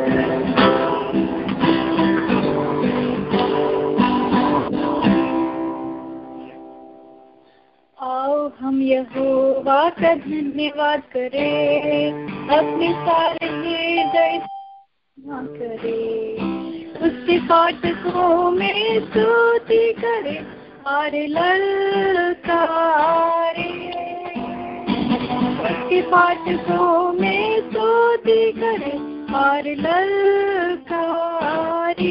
आओ हम यहोवा का धन्यवाद करें, अपने सारे हृदय करें, उसके फाटकों में स्तुति करें और ललकारे, उसके फाटकों में स्तुति करें और ललकारे।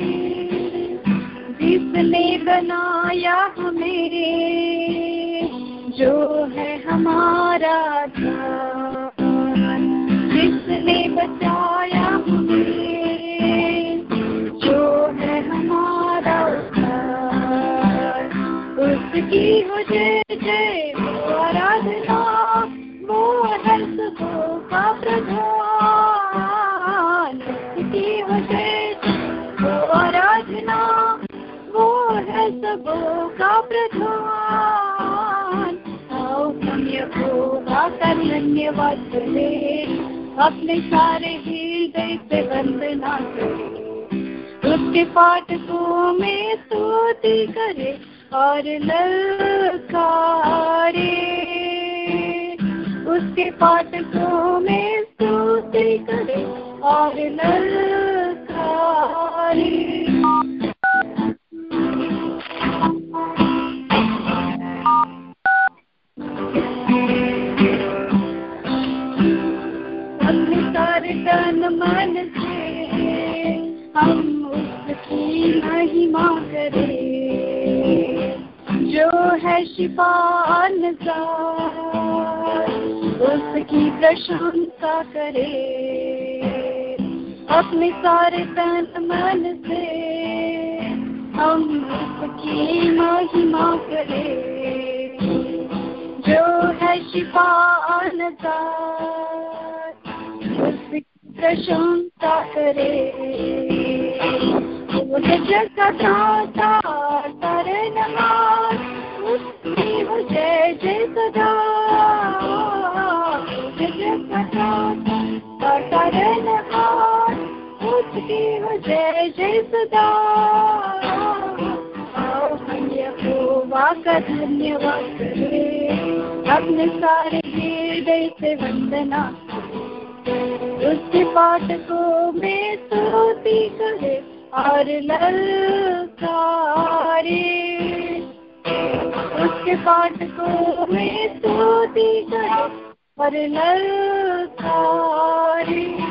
जिसने बनाया हमें, जो है हमारा ध्यान, जिसने बचाया हमें, जो है हमारा उद्धार, उसकी हो जय जय वो आराधना, वो है सबों का प्रधान, उसकी हो जय जय वो आराधना, वो है सबों का प्रधान। आओ हम यहोवा का धन्यवाद करें, अपने सारे हृदय से वंदना करें, उसके फाटकों में स्तुति करें और ललकारे, उसके फाटकों में स्तुति करें और ललकारे। अपने सारे तन मन से हम उसकी महिमा करें, जो है शिफान ज़ात, उसकी प्रशंसा करें। अपने सारे तन मन से हम उसकी महिमा करें, जो है शिफान ज़ात, उसकी प्रशंसा करें। वो जग का दाता तारनहार, उसकी हो जय जय सदा। जग का दाता तारनहार, उसकी हो जय जय सदा। आओ हम यहोवा का धन्यवाद करें, अपने सारे हृदय से वंदना, उसके फाटकों में स्तुति करें और ललकारे, उसके फाटकों में स्तुति करें और ललकारे।